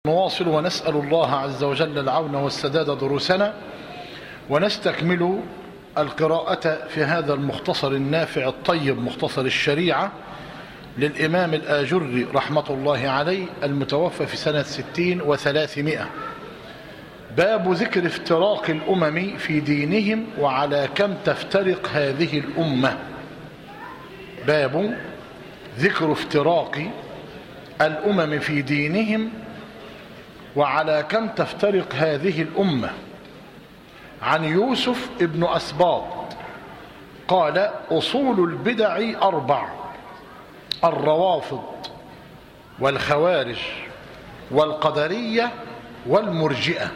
نواصل ونسأل الله عز وجل العون والسداد دروسنا، ونستكمل القراءة في هذا المختصر النافع الطيب، مختصر الشريعة للإمام الآجري رحمة الله عليه، المتوفى في سنة 60 و300. باب ذكر افتراق الأمم في دينهم وعلى كم تفترق هذه الأمة. باب ذكر افتراق الأمم في دينهم وعلى كم تفترق هذه الأمة. عن يوسف ابن أسباط قال: أصول البدع 4: الروافض والخوارج والقدرية والمرجئة.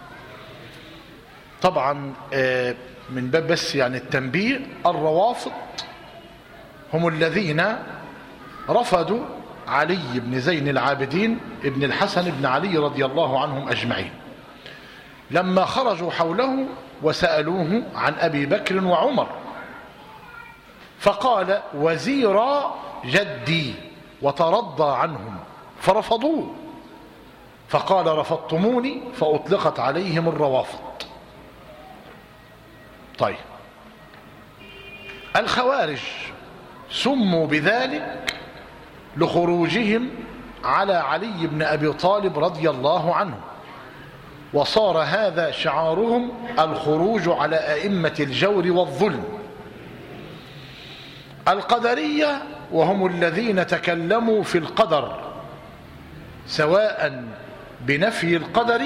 طبعا من باب بس يعني التنبيه، الروافض هم الذين رفضوا علي بن زين العابدين ابن الحسن بن علي رضي الله عنهم أجمعين، لما خرجوا حوله وسألوه عن أبي بكر وعمر، فقال: وزيرا جدي، وترضى عنهم فرفضوه، فقال: رفضتموني، فأطلقت عليهم الروافض. طيب، الخوارج سموا بذلك لخروجهم على علي بن أبي طالب رضي الله عنه، وصار هذا شعارهم: الخروج على أئمة الجور والظلم. القدرية وهم الذين تكلموا في القدر، سواء بنفي القدر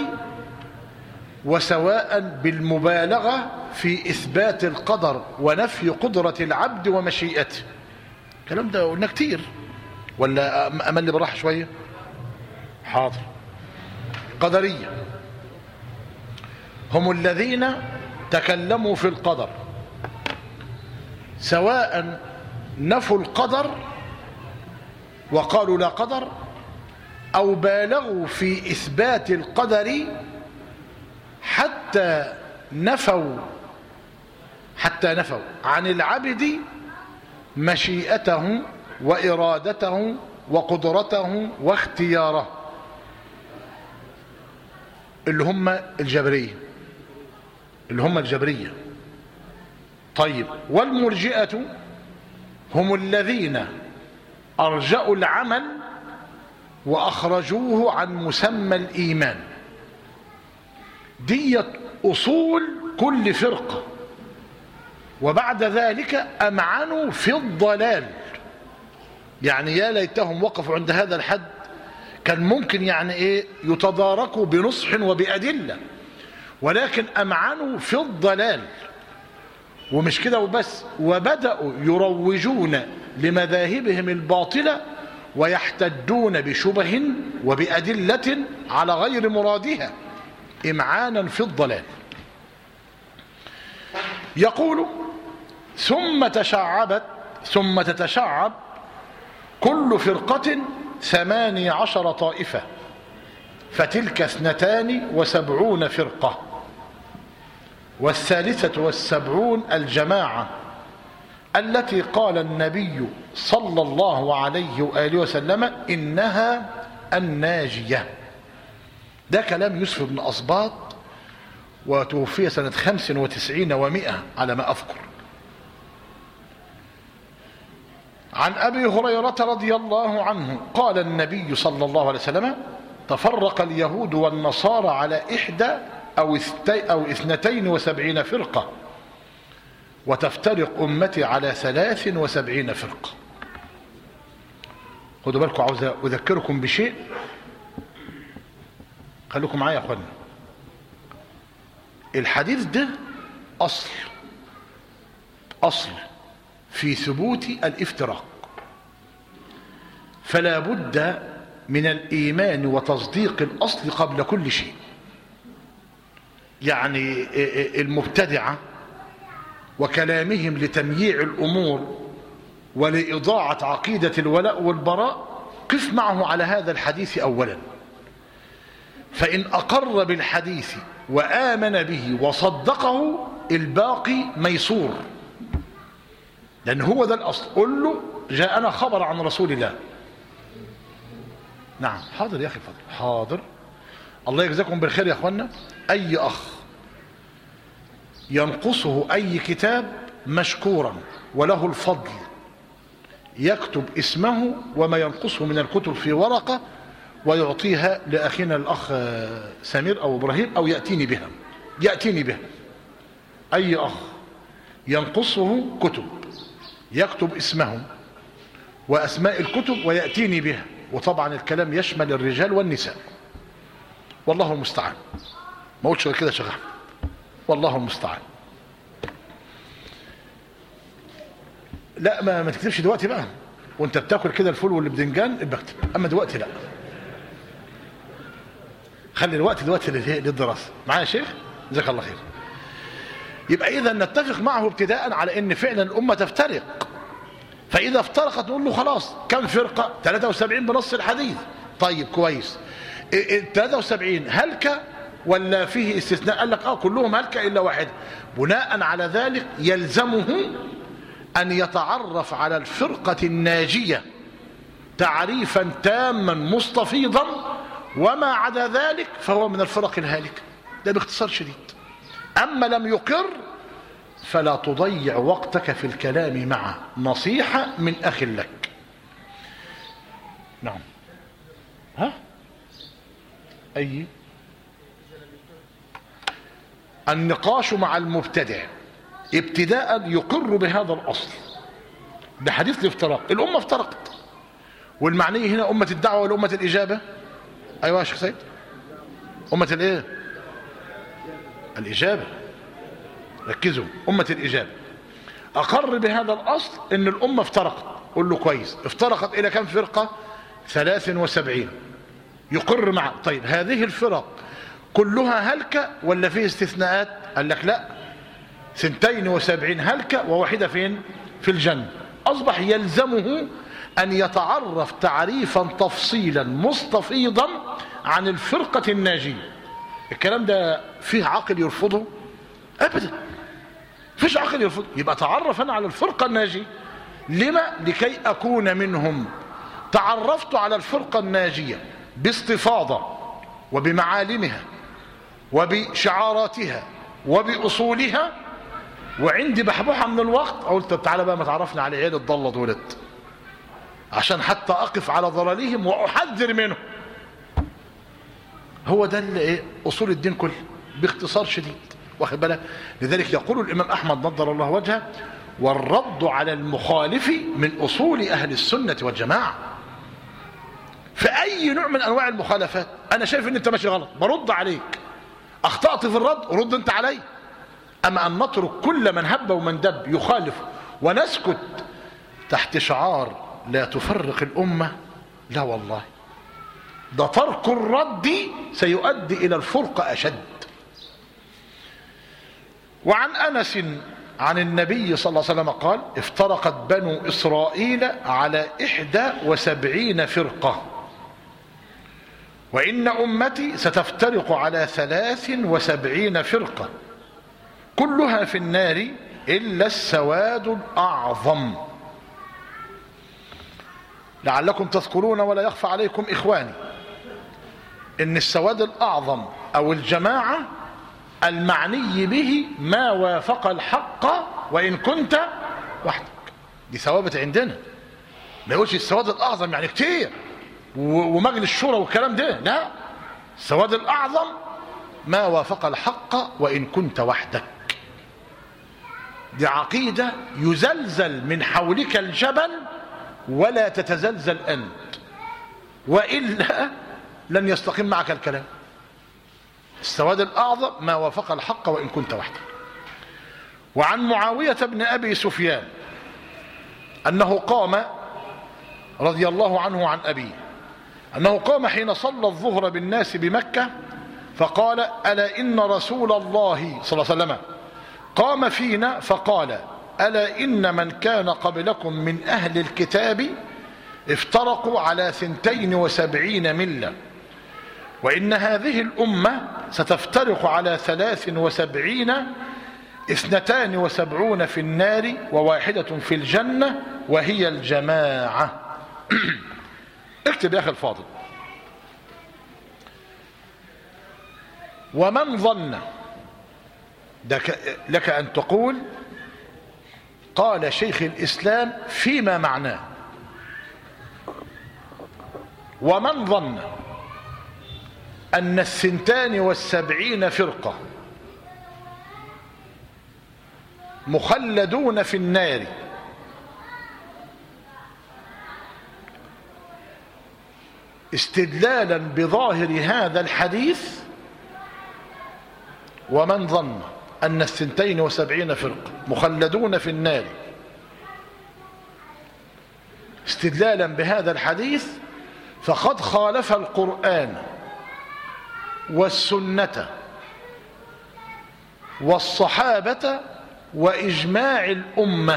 وسواء بالمبالغة في إثبات القدر ونفي قدرة العبد ومشيئته. الكلام ده قلنا كتير، ولا أمل براحة شوية؟ حاضر. قدرية هم الذين تكلموا في القدر، سواء نفوا القدر وقالوا لا قدر، أو بالغوا في إثبات القدر حتى نفوا عن العبد مشيئته وإرادته وقدرته واختياره، اللي هم الجبرية. طيب، والمرجئة هم الذين أرجأوا العمل وأخرجوه عن مسمى الإيمان. ديت أصول كل فرقة، وبعد ذلك أمعنوا في الضلال. يعني يا ليتهم وقفوا عند هذا الحد، كان ممكن يعني يتداركوا بنصح وبأدلة، ولكن أمعنوا في الضلال. ومش كده وبس، وبدأوا يروجون لمذاهبهم الباطلة ويحتجون بشبه وبأدلة على غير مرادها، إمعانا في الضلال. يقول: ثم تتشعب كل فرقة 18 طائفة، فتلك 72 فرقة، و73 الجماعة التي قال النبي صلى الله عليه وآله وسلم إنها الناجية. ده كلام يوسف بن أسباط، وتوفي سنة 95 و100 على ما أذكر. عن أبي هريرة رضي الله عنه قال النبي صلى الله عليه وسلم: تفرق اليهود والنصارى على 72 فرقة، وتفترق أمتي على 73 فرقة. خدوا بالكم، عاوز أذكركم بشيء، خليكم معايا يا أخوانا. الحديث ده أصل في ثبوت الافتراق، فلا بد من الإيمان وتصديق الأصل قبل كل شيء. يعني المبتدعة وكلامهم لتمييع الأمور ولإضاعة عقيدة الولاء والبراء، قف معه على هذا الحديث أولا، فإن أقر بالحديث وآمن به وصدقه الباقي ميسور، لأن هو ده الأصل. قل له: جاءنا خبر عن رسول الله. نعم، حاضر يا أخي، فضل، حاضر. الله يجزاكم بالخير يا اخوانا، اي اخ ينقصه اي كتاب مشكورا وله الفضل يكتب اسمه وما ينقصه من الكتب في ورقة ويعطيها لأخينا الأخ سمير أو إبراهيم أو يأتيني بها. أي أخ ينقصه كتب يكتب اسمه وأسماء الكتب ويأتيني بها، وطبعا الكلام يشمل الرجال والنساء، والله المستعان. ما قلتش غير كده شغال، والله المستعان. لا ما تكتبش دلوقتي بقى وانت بتاكل كده الفول والبدنجان ابقى اكتب، اما دلوقتي لا، خلي الوقت دلوقتي للدراسه. معايا يا شيخ؟ جزاك الله خير. يبقى اذا نتفق معه ابتداء على ان فعلا الامه تفترق، فاذا افترقت نقول له خلاص كم فرقه؟ 73 بنص الحديث. طيب كويس، 73 هلكه ولا فيه استثناء؟ قال لك كلهم هلكه الا واحد. بناء على ذلك يلزمه أن يتعرف على الفرقة الناجية تعريفا تاما مستفيضا، وما عدا ذلك فهو من الفرق الهالكة. ده باختصار شديد. أما لم يقر فلا تضيع وقتك في الكلام معه، نصيحة من أخ لك. نعم. أي النقاش مع المبتدع ابتداء يقر بهذا الأصل. ده حديث الافتراق، الأمة افترقت، والمعنية هنا أمة الدعوة ولا أمة الإجابة؟ أيوة يا شيخ سيد، أمة الإيه؟ الإجابة. ركزوا، أمة الإجابة. أقر بهذا الأصل إن الأمة افترقت. قل له كويس، افترقت إلى كم فرقة؟ 73. يقر معه. طيب هذه الفرق كلها هلكة ولا فيه استثناءات؟ قال لك لا، 72 هلكة وواحدة فين؟ في الجنة. أصبح يلزمه أن يتعرف تعريفا تفصيلا مستفيضا عن الفرقة الناجية. الكلام ده فيه عقل يرفضه؟ أبدا، فيش عقل يرفضه. يبقى تعرف أنا على الفرقة الناجية. لما؟ لكي أكون منهم. تعرفت على الفرقة الناجية باستفاضة وبمعالمها وبشعاراتها وبأصولها، وعندي بحبوحة من الوقت قلت تعالى بقى ما تعرفنا على عيال الضالة دولت، عشان حتى أقف على ضلالهم وأحذر منه. هو ده اللي أصول الدين كله باختصار شديد، واخد بالك؟ لذلك يقول الإمام أحمد نضر الله وجهه: والرد على المخالف من أصول أهل السنة والجماعة. في أي نوع من أنواع المخالفات أنا شايف أن أنت ماشي غلط برد عليك، أخطأت في الرد رد أنت علي. أما أن نترك كل من هب ومن دب يخالف ونسكت تحت شعار لا تفرق الأمة، لا والله، ده ترك الرد سيؤدي إلى الفرقة أشد. وعن أنس عن النبي صلى الله عليه وسلم قال: افترقت بنو إسرائيل على 71 فرقة، وإن أمتي ستفترق على 73 فرقة كلها في النار إلا السواد الأعظم. لعلكم تذكرون ولا يخفى عليكم إخواني إن السواد الأعظم أو الجماعة المعني به ما وافق الحق وإن كنت وحدك. دي ثوابت عندنا، ما يقولش السواد الأعظم يعني كتير ومجلس الشورى والكلام ده، لا، السواد الأعظم ما وافق الحق وإن كنت وحدك. دي عقيدة يزلزل من حولك الجبل ولا تتزلزل أنت، وإلا لن يستقيم معك الكلام. السواد الأعظم ما وافق الحق وإن كنت وحدك. وعن معاوية بن أبي سفيان أنه قام رضي الله عنه عن أبيه أنه قام حين صلى الظهر بالناس بمكة فقال: ألا إن رسول الله صلى الله عليه وسلم قام فينا فقال: ألا إن من كان قبلكم من أهل الكتاب افترقوا على 72 ملة، وإن هذه الأمة ستفترق على 73، 72 في النار وواحدة في الجنة وهي الجماعة. اكتب يا أخي الفاضل: ومن ظن، لك أن تقول قال شيخ الإسلام فيما معناه، ومن ظن أن 72 فرقة مخلدون في النار استدلالا بظاهر هذا الحديث، ومن ظن أن 72 فرقة مخلدون في النار استدلالا بهذا الحديث فقد خالف القرآن والسنة والصحابة وإجماع الأمة.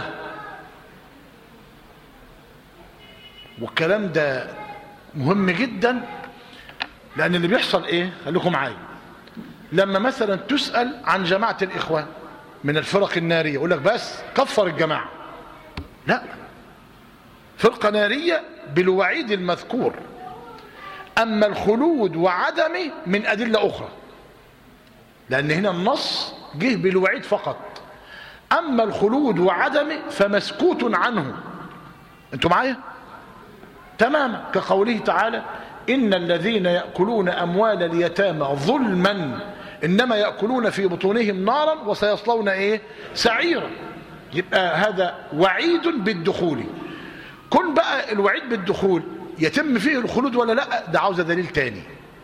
والكلام ده مهم جدا، لأن اللي بيحصل إيه؟ خليكم معايا. لما مثلا تسأل عن جماعة الإخوان من الفرق النارية يقول لك بس كفر الجماعة. لا، فرقة نارية بالوعيد المذكور، أما الخلود وعدمه من أدلة أخرى، لأن هنا النص جه بالوعيد فقط، أما الخلود وعدمه فمسكوت عنه. أنتوا معايا؟ تماما، كقوله تعالى إن الذين يأكلون أموال اليتامى ظلما إنما يأكلون في بطونهم نارا وسيصلون إيه؟ سعيرا. يبقى هذا وعيد بالدخول. كن بقى الوعيد بالدخول يتم فيه الخلود ولا لا، ده عاوز دليل تاني،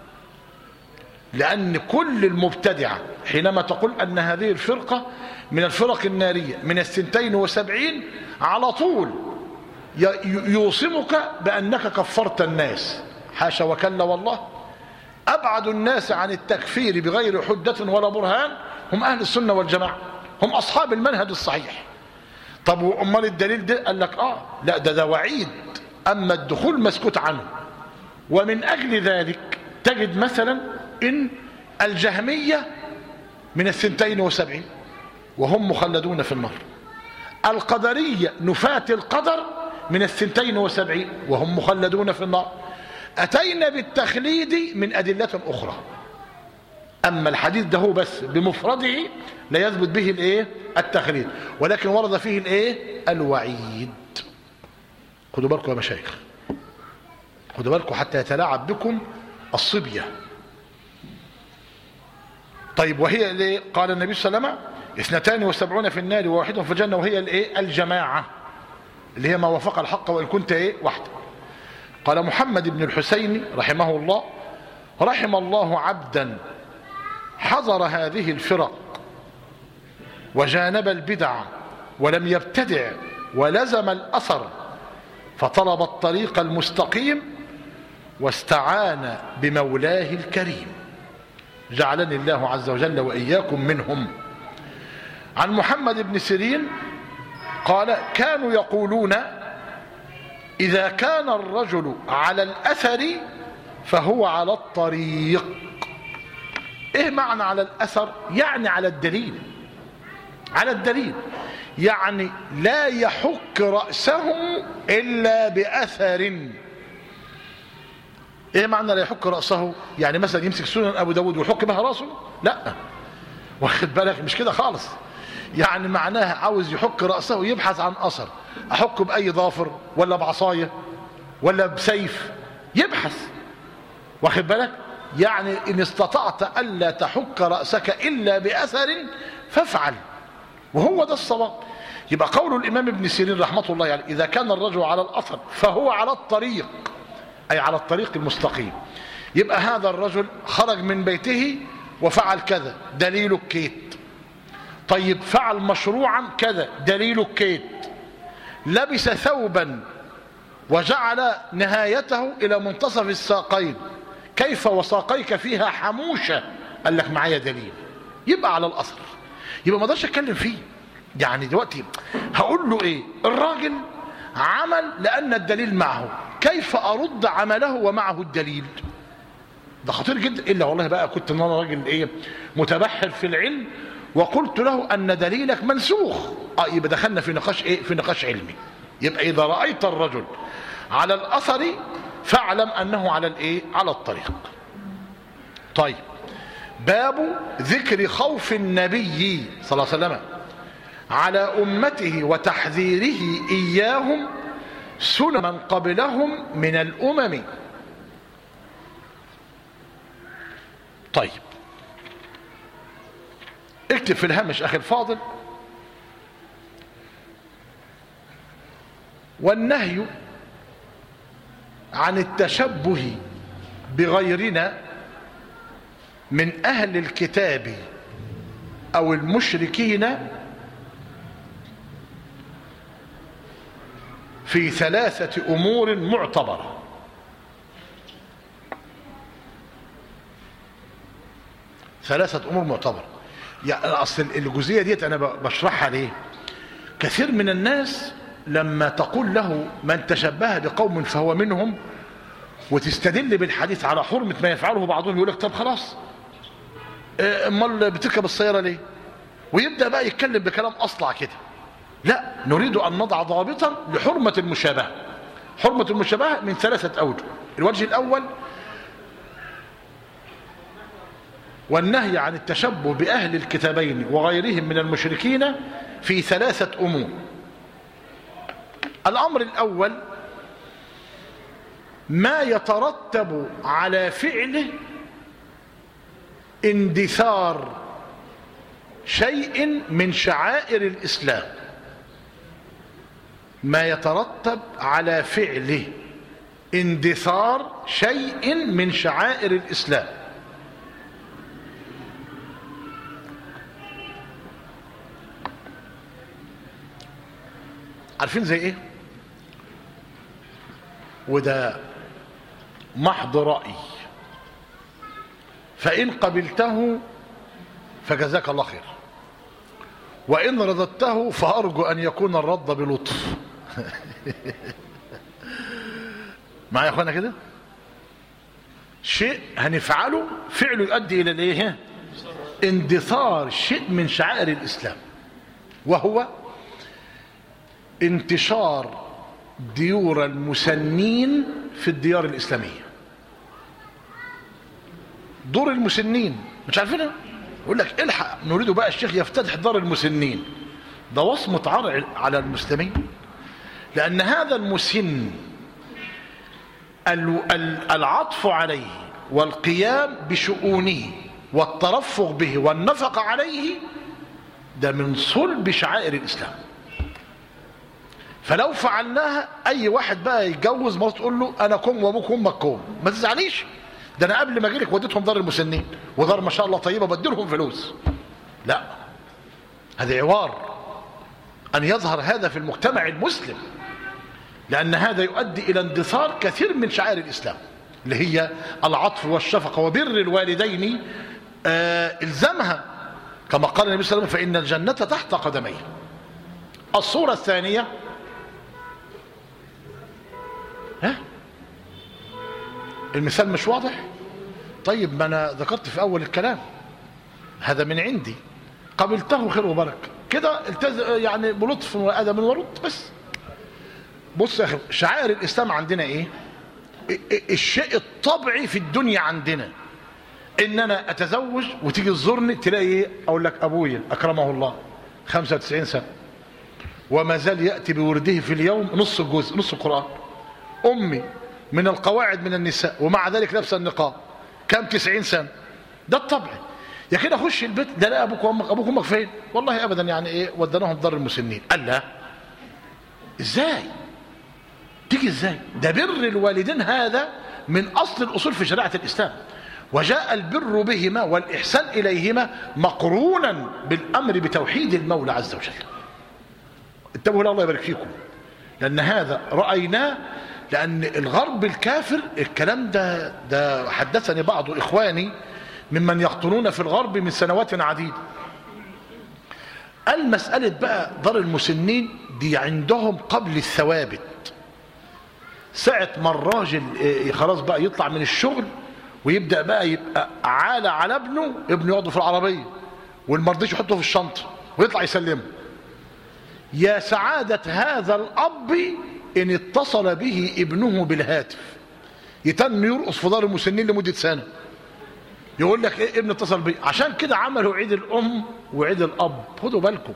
لأن كل المبتدعة حينما تقول أن هذه الفرقة من الفرق النارية من 72 على طول يوصمك بأنك كفرت الناس. حاشا وكلا والله، أبعد الناس عن التكفير بغير حجة ولا برهان هم أهل السنة والجماعة، هم أصحاب المنهج الصحيح. طب وأمال الدليل ده؟ قال لك لا، ده وعيد، أما الدخول مسكوت عنه. ومن أجل ذلك تجد مثلا إن الجهمية من 72 وهم مخلدون في النار، القدرية نفاة القدر من 72 وهم مخلدون في النار. أتينا بالتخليد من أدلة أخرى، أما الحديث ده هو بس بمفرده لا يثبت به الإيه؟ التخليد، ولكن ورد فيه الإيه؟ الوعيد. خدوا بالكم يا مشايخ، خدوا بالكم حتى يتلاعب بكم الصبية. طيب وهي اللي قال النبي صلى الله عليه وسلم 72 في النار وواحد في الجنة، وهي الإيه؟ الجماعة، اللي هي ما وافق الحق وإن كنت إيه؟ وحده. قال محمد بن الحسين رحمه الله: رحم الله عبدا حضر هذه الفرق وجانب البدع ولم يبتدع ولزم الأثر فطلب الطريق المستقيم واستعان بمولاه الكريم. جعلني الله عز وجل وإياكم منهم. عن محمد بن سيرين قال: كانوا يقولون إذا كان الرجل على الأثر فهو على الطريق. إيه معنى على الأثر؟ يعني على الدليل، على الدليل، يعني لا يحك رأسه إلا بأثر. إيه معنى لا يحك رأسه؟ يعني مثلا يمسك سنن أبو داود ويحك بها رأسه؟ لا، واخد بالك؟ مش كده خالص. يعني معناها عاوز يحك رأسه ويبحث عن أثر، أحك بأي ضافر ولا بعصاية ولا بسيف، يبحث، واخد بالك؟ يعني إن استطعت ألا تحك رأسك إلا بأثر فافعل، وهو ده الصواب. يبقى قول الإمام ابن سيرين رحمة الله عليه: إذا كان الرجل على الأثر فهو على الطريق، أي على الطريق المستقيم. يبقى هذا الرجل خرج من بيته وفعل كذا، دليل الكيت. طيب فعل مشروعا كذا، دليل الكيت. لبس ثوبا وجعل نهايته إلى منتصف الساقين، كيف وساقيك فيها حموشة؟ قال لك معايا دليل، يبقى على الأثر. يبقى ما اقدرش اتكلم فيه. يعني دلوقتي هقول له ايه؟ الراجل عمل لأن الدليل معه، كيف أرد عمله ومعه الدليل؟ ده خطير جدا. إلا والله بقى كنت أنا راجل إيه؟ متبحر في العلم وقلت له أن دليلك منسوخ، يبقى دخلنا في نقاش إيه؟ في نقاش علمي. يبقى إذا رأيت الرجل على الأثر فاعلم أنه على الإيه؟ على الطريق. طيب باب ذكر خوف النبي صلى الله عليه وسلم على أمته وتحذيره إياهم سنن من قبلهم من الأمم. طيب اكتب في الهامش أخي الفاضل: والنهي عن التشبه بغيرنا من أهل الكتاب أو المشركين في 3 أمور معتبرة. ثلاثة أمور معتبرة. يعني أصل الجزئية ديت أنا بشرحها ليه؟ كثير من الناس لما تقول له من تشبه بقوم فهو منهم وتستدل بالحديث على حرمة ما يفعله بعضهم، يقول لك طب خلاص امال بتركب السيارة ليه؟ ويبدأ بقى يتكلم بكلام أصلع كده. لا، نريد أن نضع ضابطا لحرمة المشابهة. حرمة المشابهة من 3 أوجه. الوجه الأول: والنهي عن التشبه بأهل الكتابين وغيرهم من المشركين في 3 أمور. الأمر الأول: ما يترتب على فعله اندثار شيء من شعائر الإسلام. ما يترتب على فعله اندثار شيء من شعائر الإسلام. عارفين زي ايه؟ وده محض رأي، فإن قبلته فجزاك الله خير، وإن رددته فأرجو أن يكون الرد بلطف. معايا يا أخوانا كده؟ شيء هنفعله فعله يؤدي إلى الإيه؟ اندثار شيء من شعائر الإسلام، وهو انتشار ديور المسنين في الديار الإسلامية. دور المسنين مش عارفينها؟ يقول لك الحق نريد بقى الشيخ يفتتح دار المسنين. ده وصمة عار على المسلمين، لأن هذا المسن العطف عليه والقيام بشؤونه والترفق به والنفقة عليه ده من صلب شعائر الإسلام. فلو فعلناها أي واحد بقى يتجوز مراته تقول له أنا كوم وأبوك وأمك كوم، ما تزعليش، ده أنا قبل ما أجيلك وديتهم دار المسنين ودار ما شاء الله طيبة بديلهم فلوس. لا، هذا عوار أن يظهر هذا في المجتمع المسلم، لأن هذا يؤدي إلى اندثار كثير من شعائر الإسلام اللي هي العطف والشفقة وبر الوالدين. إلزامها كما قال النبي صلى الله عليه وسلم: فإن الجنة تحت قدميه. الصورة الثانية: المثال مش واضح؟ طيب ما أنا ذكرت في أول الكلام هذا من عندي، قبلته خير وبركة كده، يعني بلطف وأدب ورد. بس بص يا أخي، شعائر الإسلام عندنا إيه؟ الشيء الطبيعي في الدنيا عندنا إن أنا أتزوج وتيجي تزورني تلاقي إيه؟ أقول لك أبويا أكرمه الله 95 سنة وما زال يأتي بورده في اليوم نص الجزء، نص القرآن. أمي من القواعد من النساء ومع ذلك لابسه النقاب، كم 90 سنة. ده الطبيعي. يا كده اخش البيت ده لا ابوك وامك، ابوك وامك فين؟ والله ابدا، يعني ايه ودناهم دار المسنين. قال لا، ازاي تيجي ازاي؟ ده بر الوالدين هذا من اصل الاصول في شريعه الاسلام، وجاء البر بهما والاحسان اليهما مقرونا بالامر بتوحيد المولى عز وجل. انتبهوا، الله يبارك فيكم، لان هذا رايناه. لان الغرب الكافر الكلام ده حدثني بعض اخواني ممن يقطنون في الغرب من سنوات عديدة. المسألة بقى دار المسنين دي عندهم قبل الثوابت. ساعة ما الراجل خلاص بقى يطلع من الشغل ويبدأ بقى يبقى عالة على ابنه يقعده في العربية والمرضيش يحطه في الشنطة ويطلع يسلمه. يا سعادة هذا الأب إن اتصل به ابنه بالهاتف يتم يرقص في دار المسنين لمدة سنة. يقول لك ايه ابن اتصل بي، عشان كده عملوا عيد الام وعيد الاب. خدوا بالكم،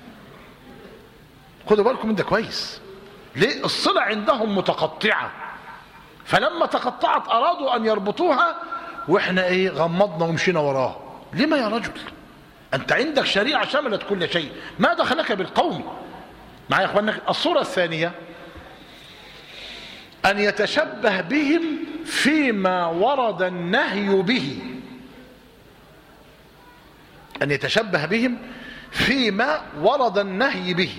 خدوا بالكم من ده كويس. ليه؟ الصلة عندهم متقطعة، فلما تقطعت ارادوا ان يربطوها، واحنا ايه غمضنا ومشينا وراها. لما يا رجل؟ انت عندك شريعة شملت كل شيء، ما دخلك بالقوم. معايا يا اخوانا؟ الصورة الثانية ان يتشبه بهم فيما ورد النهي به، ان يتشبه بهم فيما ورد النهي به،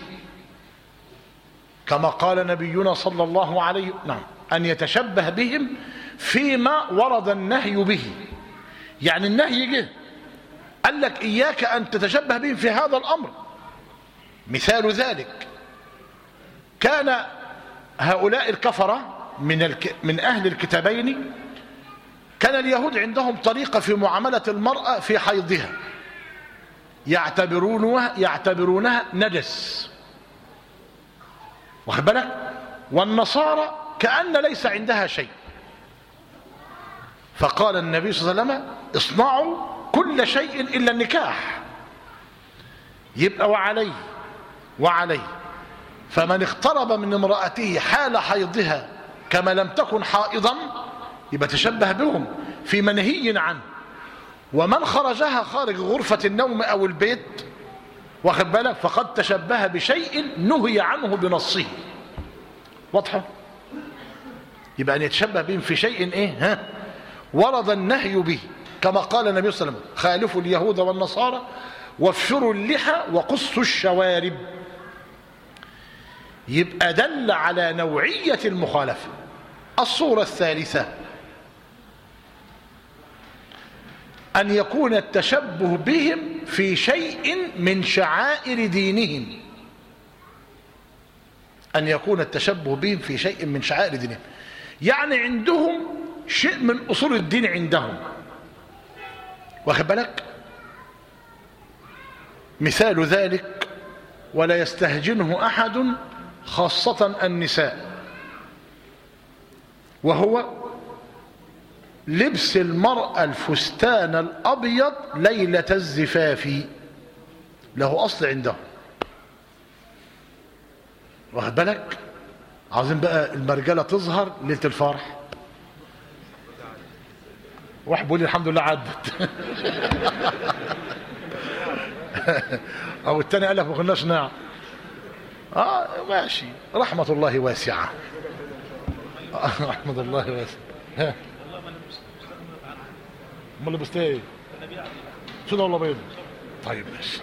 كما قال نبينا صلى الله عليه وسلم. نعم، ان يتشبه بهم فيما ورد النهي به، يعني النهي جه قال لك اياك ان تتشبه بهم في هذا الامر. مثال ذلك كان هؤلاء الكفرة من أهل الكتابين، كان اليهود عندهم طريقة في معاملة المرأة في حيضها، يعتبرونها نجس، واخد بالك؟ والنصارى كأن ليس عندها شيء. فقال النبي صلى الله عليه وسلم اصنعوا كل شيء إلا النكاح. يبقى وعليه فمن اقترب من امرأته حال حيضها كما لم تكن حائضا يبقى تشبه بهم في منهي عنه، ومن خرجها خارج غرفة النوم أو البيت، واخد بالك، فقد تشبه بشيء نهي عنه بنصه. واضحة؟ يبقى أن يتشبه بهم في شيء إيه؟ ورد النهي به، كما قال النبي صلى الله عليه وسلم خالفوا اليهود والنصارى وافشروا اللحى وقصوا الشوارب. يبقى دل على نوعية المخالفة. الصورة الثالثة أن يكون التشبه بهم في شيء من شعائر دينهم، أن يكون التشبه بهم في شيء من شعائر دينهم، يعني عندهم شيء من أصول الدين عندهم، واخد بالك؟ مثال ذلك ولا يستهجنه أحد خاصة النساء، وهو لبس المرأة الفستان الأبيض ليلة الزفاف، له أصل عندهم، واخد بالك؟ عاوزين بقى المرجلة تظهر ليلة الفرح، واحد بيقول لي الحمد لله عدت او التاني قال لك ما كناش نعم. ماشي، رحمة الله واسعة. رحمة الله واسعة. امال لبست ايه؟ سودا ولا بيض؟ طيب ماشي.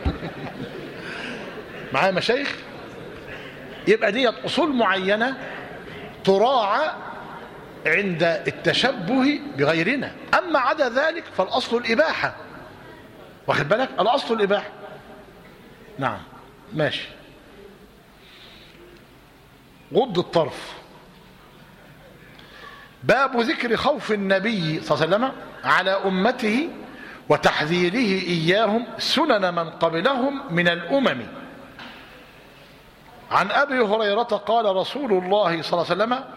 معايا مشايخ؟ يبقى ديت اصول معينة تراعى عند التشبه بغيرنا، اما عدا ذلك فالاصل الاباحة، واخد بالك؟ الاصل الاباحة. نعم ماشي. غض الطرف. باب ذكر خوف النبي صلى الله عليه وسلم على أمته وتحذيره إياهم سنن من قبلهم من الأمم. عن أبي هريرة قال رسول الله صلى الله عليه وسلم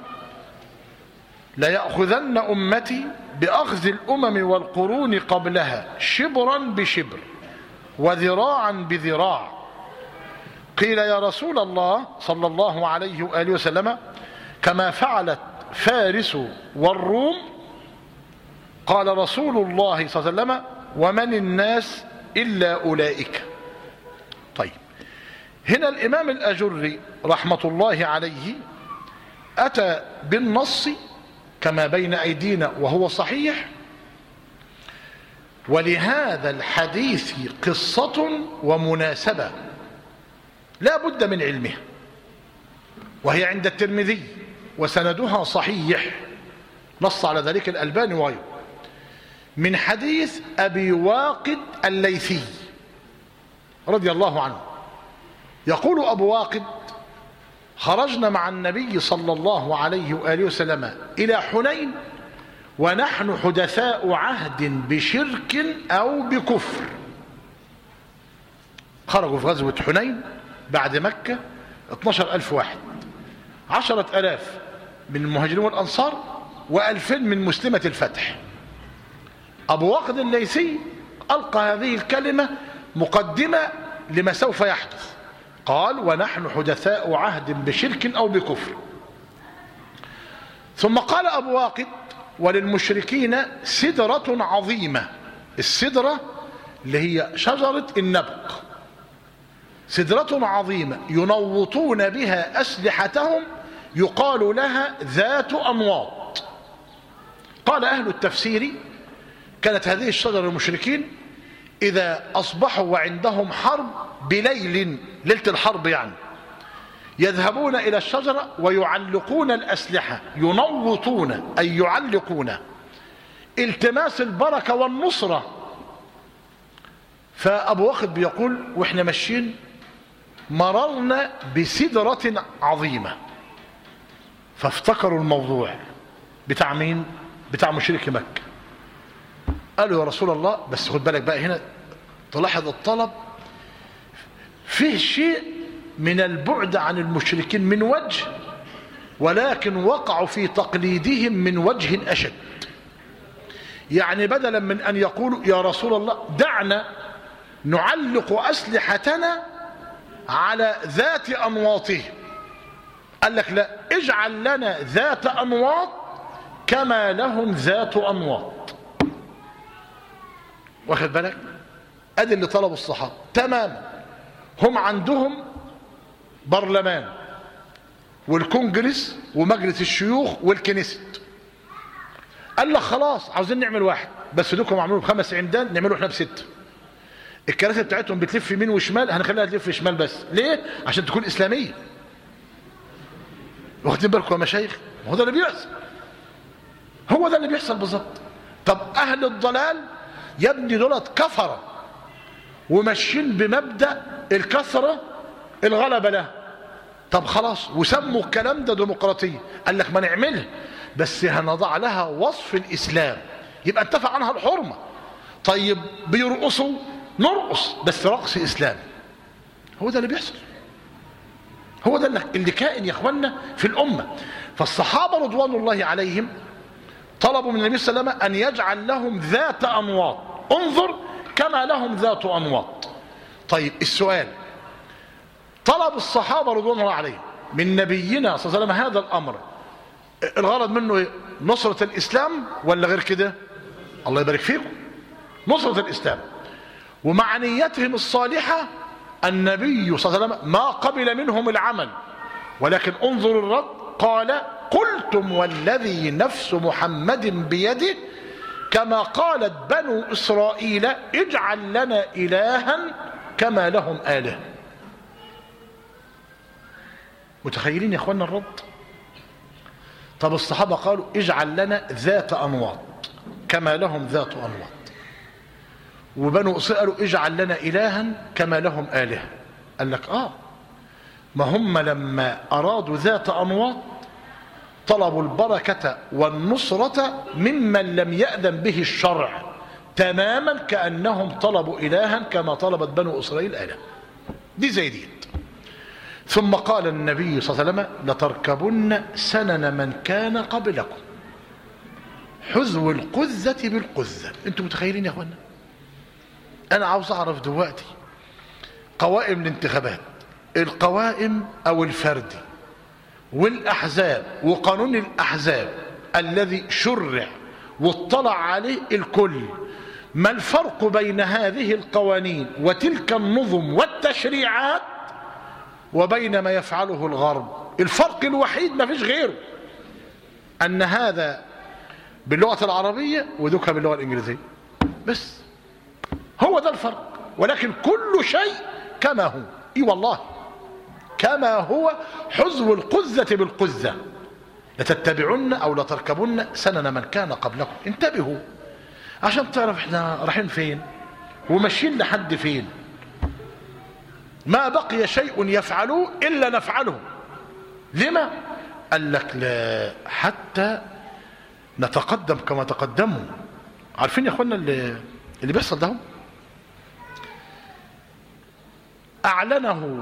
ليأخذن أمتي بأخذ الأمم والقرون قبلها شبرا بشبر وذراعا بذراع. قيل يا رسول الله صلى الله عليه وآله وسلم كما فعلت فارس والروم؟ قال رسول الله صلى الله عليه وسلم ومن الناس إلا أولئك. طيب، هنا الإمام الأجري رحمة الله عليه أتى بالنص كما بين أيدينا وهو صحيح، ولهذا الحديث قصة ومناسبة لا بد من علمها، وهي عند الترمذي وسندها صحيح، نص على ذلك الألباني وغيره، من حديث أبي واقد الليثي رضي الله عنه. يقول أبو واقد خرجنا مع النبي صلى الله عليه وآله وسلم إلى حنين ونحن حدثاء عهد بشرك أو بكفر. خرجوا في غزوة حنين بعد مكة 12,000 واحد، 10,000 من المهاجرين والأنصار و2000 من مسلمة الفتح. أبو واقد الليثي ألقى هذه الكلمة مقدمة لما سوف يحدث. قال: ونحن حدثاء عهد بشرك أو بكفر. ثم قال أبو واقد: وللمشركين سدرة عظيمة. السدرة اللي هي شجرة النبق، سدرة عظيمة ينوطون بها أسلحتهم يقال لها ذات أنواط. قال أهل التفسير: كانت هذه الشجرة المشركين إذا أصبحوا وعندهم حرب بليل، ليلة الحرب يعني، يذهبون إلى الشجرة ويعلقون الأسلحة، ينوطون أي يعلقون، التماس البركة والنصرة. فأبو واقد بيقول: وإحنا ماشيين مررنا بسدرة عظيمة، فافتكروا الموضوع بتاع مين؟ بتاع مشرك مكة. قالوا: يا رسول الله، بس خد بالك بقى، هنا تلاحظ الطلب فيه شيء من البعد عن المشركين من وجه، ولكن وقعوا في تقليدهم من وجه أشد. يعني بدلا من أن يقولوا: يا رسول الله دعنا نعلق أسلحتنا على ذات أنواطه، قال لك: لا، اجعل لنا ذات أنواط كما لهم ذات أنواط. واخد بالك؟ ادي اللي طلبوا الصحابة تمام. هم عندهم برلمان والكونجرس ومجلس الشيوخ والكنيست. قال لك: خلاص، عاوزين نعمل واحد، بس دوكم عملوه ب5 عمدان، نعمله احنا ب6. الكراسي بتاعتهم بتلف يمين وشمال، هنخليها تلف شمال بس. ليه؟ عشان تكون إسلامية. واخدين بالكم يا مشايخ؟ هو ده اللي بيحصل، هو ده اللي بيحصل بالظبط. طب أهل الضلال يا ابني دولت كفرة وماشيين بمبدأ الكثرة الغلبة له. طب خلاص، وسموا الكلام ده ديمقراطية. قال لك: ما نعملها، بس هنضع لها وصف الإسلام، يبقى انتفع عنها الحرمة. طيب بيرقصوا، نرقص بس رقص إسلام. هو ده اللي بيحصل، هو ده اللي كائن يا اخوانا في الأمة. فالصحابة رضوان الله عليهم طلبوا من النبي صلى الله عليه وسلم أن يجعل لهم ذات أنواط. انظر كما لهم ذات أنواط. طيب السؤال: طلب الصحابة رضوان الله عليهم من نبينا صلى الله عليه وسلم هذا الأمر، الغرض منه ايه؟ نصرة الإسلام ولا غير كده؟ الله يبارك فيكم، نصرة الإسلام. ومع نيتهم الصالحة النبي صلى الله عليه وسلم ما قبل منهم العمل، ولكن انظر الرد، قال: قلتم والذي نفس محمد بيده كما قالت بنو إسرائيل اجعل لنا إلها كما لهم آله. متخيلين يا اخوانا الرد؟ طب الصحابة قالوا: اجعل لنا ذات أنواط كما لهم ذات أنواط. وبنو إسرائيل قالوا: اجعل لنا إلها كما لهم آله. قال لك: ما هم لما أرادوا ذات أنواط طلبوا البركة والنصرة ممن لم يأذن به الشرع، تماما كأنهم طلبوا إلها كما طلبت بنو إسرائيل آله. دي زي دي. ثم قال النبي صلى الله عليه وسلم: لتركبن سنن من كان قبلكم حذو القذة بالقذة. انتم متخيلين يا اخوانا؟ انا عاوز اعرف دلوقتي قوائم الانتخابات، القوائم او الفردي والاحزاب وقانون الاحزاب الذي شرع واطلع عليه الكل، ما الفرق بين هذه القوانين وتلك النظم والتشريعات وبين ما يفعله الغرب؟ الفرق الوحيد ما فيش غيره، أن هذا باللغة العربية ودوكها باللغة الإنجليزية بس، هو ده الفرق. ولكن كل شيء كما هو. اي والله كما هو، حذو القذة بالقذة. لتتبعن أو لتركبن سنن من كان قبلكم. انتبهوا عشان تعرف احنا رايحين فين وماشيين لحد فين. ما بقي شيء يفعلوه إلا نفعله. لما؟ قال لك: لا، حتى نتقدم كما تقدموا. عارفين يا اخوانا اللي بيحصل ده؟ أعلنه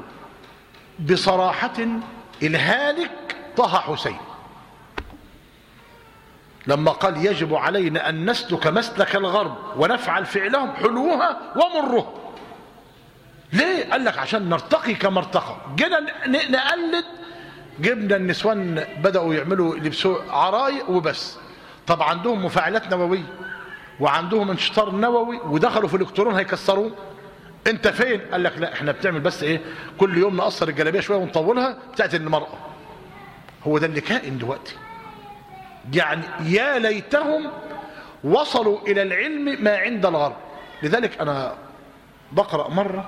بصراحة الهالك طه حسين. لما قال يجب علينا أن نسلك مسلك الغرب ونفعل فعلهم حلوها ومرها. ليه؟ قال لك عشان نرتقي كما ارتقى. جينا نقلد، جبنا النسوان بدأوا يعملوا لبسوا عرايق وبس. طب عندهم مفاعلات نووية وعندهم انشطار نووي ودخلوا في الالكترون هيكسروه. انت فين؟ قال لك لا احنا بتعمل بس ايه، كل يوم نقصر الجلابيه شويه ونطولها بتاعت المرأة. هو ده اللي كائن دلوقتي. يعني يا ليتهم وصلوا الى العلم ما عند الغرب. لذلك انا بقرأ مرة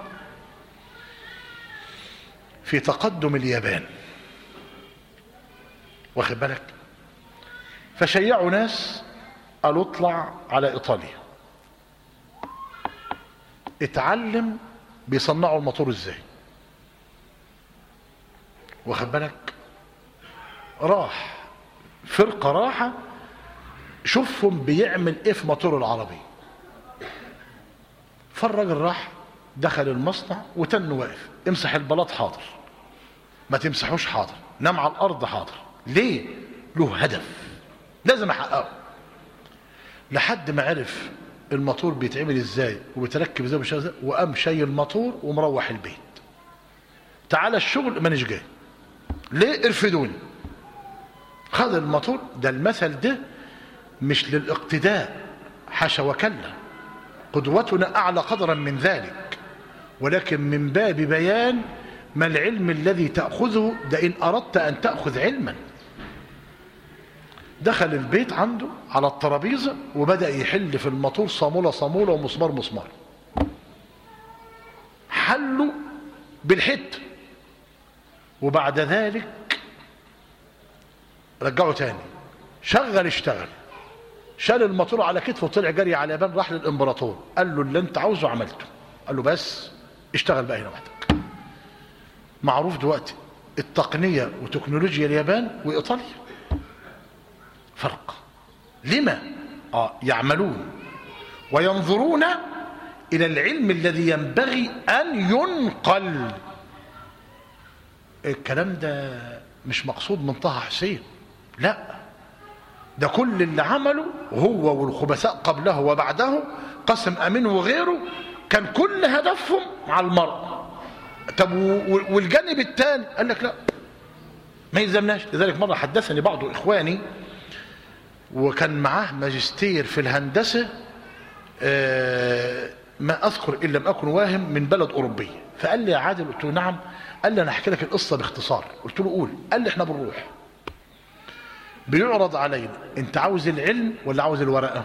في تقدم اليابان، واخد بالك، فشيعوا ناس قالوا اطلع على ايطاليا اتعلم بيصنعوا الموتور ازاي، واخد بالك. راح فرقة راحة شوفهم بيعمل ايه في موتور العربي. فالراجل راح دخل المصنع وتن واقف، امسح البلاط حاضر، ما تمسحوش حاضر، نام على الارض حاضر. ليه؟ له هدف لازم احققه. لحد ما عرف الموتور بيتعمل ازاي وبيتركب ازاي وقام شايل الموتور ومروح البيت. تعالى الشغل مانيش جاي. ليه؟ ارفدوني. خد الموتور. ده المثل ده مش للاقتداء، حاشا وكلا، قدوتنا اعلى قدرا من ذلك، ولكن من باب بيان ما العلم الذي تأخذه ده إن أردت أن تأخذ علما. دخل البيت عنده على الترابيزة وبدأ يحل في الموتور صامولة صامولة ومسمار مسمار. حلوا بالحت، وبعد ذلك رجعوا تاني، شغل اشتغل، شال الموتور على كتفه وطلع جري على اليابان، راح للامبراطور قال له اللي انت عاوزه عملته. قال له بس اشتغل بقى هنا وحدك. معروف دلوقتي التقنية وتكنولوجيا اليابان وإيطاليا فرق. لما؟ يعملون وينظرون إلى العلم الذي ينبغي أن ينقل. الكلام ده مش مقصود من طه حسين، لا، ده كل اللي عمله هو والخبثاء قبله وبعده، قاسم أمين وغيره، كان كل هدفهم مع المرء. طب والجانب الثاني قال لك لا ما يلزمناش. لذلك مرة حدثني بعض إخواني وكان معاه ماجستير في الهندسة، ما أذكر إن لم أكن واهم، من بلد أوروبية. فقال لي يا عادل، قلت له نعم. قال لي أنا أحكي لك القصة باختصار. قلت له قول. قال لي إحنا بنروح بيعرض علينا أنت عاوز العلم ولا عاوز الورقة؟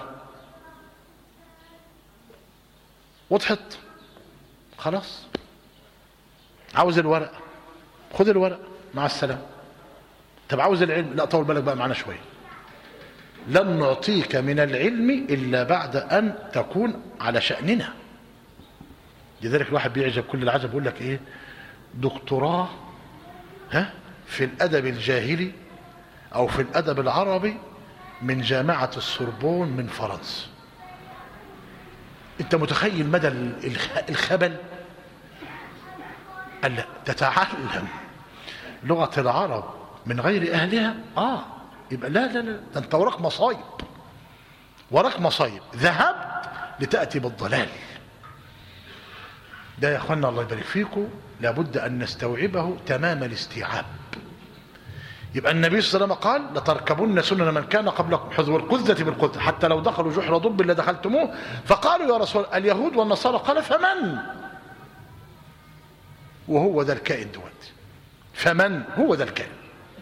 وضحت؟ خلاص، عاوز الورقة خد الورقة مع السلامة. طب عاوز العلم؟ لا طول بالك بقى معنا شوية، لن نعطيك من العلم إلا بعد أن تكون على شأننا. لذلك الواحد بيعجب كل العجب، يقول لك إيه، دكتوراه في الأدب الجاهلي أو في الأدب العربي من جامعة السوربون من فرنسا. أنت متخيل مدى الخبل؟ قال لا، تتعلم لغة العرب من غير أهلها؟ يبقى لا لا لا، ده أنت وراك مصايب، وراك مصايب، ذهبت لتأتي بالضلال. ده يا أخوانا الله يبارك فيكم لابد أن نستوعبه تمام الاستيعاب. يبقى النبي صلى الله عليه وسلم قال لتركبن سنن من كان قبلكم حذو القذة بالقذة حتى لو دخلوا جحر ضب لدخلتموه. فقالوا يا رسول الله اليهود والنصارى؟ قال فمن؟ وهو ذا الكائن دلوقتي. فمن هو ذا الكائن؟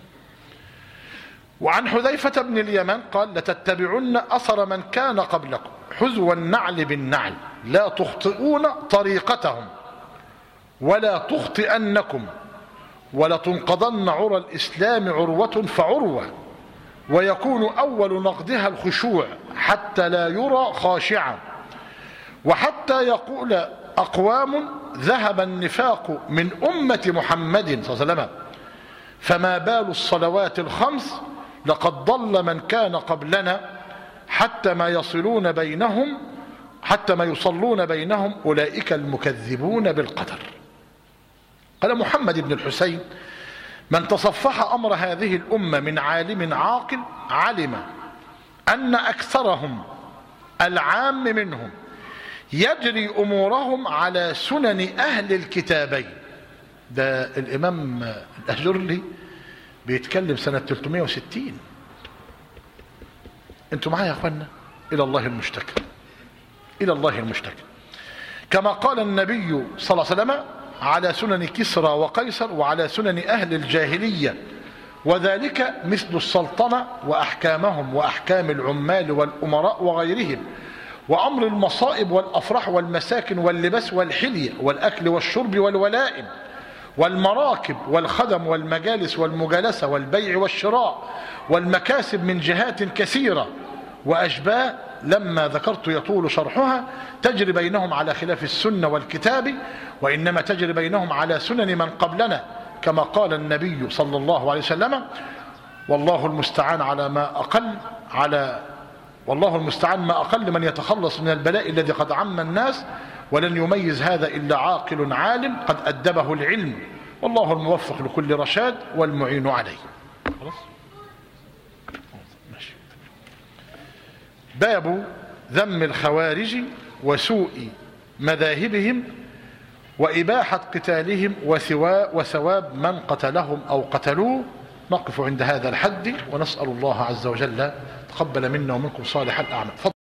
وعن حذيفة بن اليمان قال لتتبعن أثر من كان قبلكم حذو النعل بالنعل لا تخطئون طريقتهم ولا تخطئنكم ولتنقضن عرى الإسلام عروة فعروة ويكون أول نقضها الخشوع حتى لا يرى خاشعا وحتى يقول أقوام ذهب النفاق من أمة محمد صلى الله عليه وسلم فما بال الصلوات الخمس لقد ضل من كان قبلنا حتى ما يصلون بينهم أولئك المكذبون بالقدر. قال محمد بن الحسين من تصفح أمر هذه الأمة من عالم عاقل علم أن أكثرهم العام منهم يجري أمورهم على سنن أهل الكتابين. ده الإمام الأجرلي بيتكلم سنة 360. انتوا معايا يا أخوانا؟ إلى الله المشتكى، إلى الله المشتكى. كما قال النبي صلى الله عليه وسلم على سنن كسرى وقيصر وعلى سنن أهل الجاهلية، وذلك مثل السلطنة وأحكامهم وأحكام العمال والأمراء وغيرهم، وأمر المصائب والأفراح والمساكن واللباس والحلية والأكل والشرب والولائم والمراكب والخدم والمجالس والمجالسة والبيع والشراء والمكاسب من جهات كثيرة وأشباه لما ذكرت يطول شرحها، تجري بينهم على خلاف السنة والكتاب، وإنما تجري بينهم على سنن من قبلنا، كما قال النبي صلى الله عليه وسلم: والله المستعان ما أقل من يتخلص من البلاء الذي قد عم الناس، ولن يميز هذا إلا عاقل عالم قد أدبه العلم، والله الموفق لكل رشاد والمعين عليه. خلاص؟ ماشي. باب ذم الخوارج وسوء مذاهبهم وإباحة قتالهم وثواب من قتلهم أو قتلوه. نقف عند هذا الحد ونسأل الله عز وجل تقبل منا ومنكم صالح الأعمال.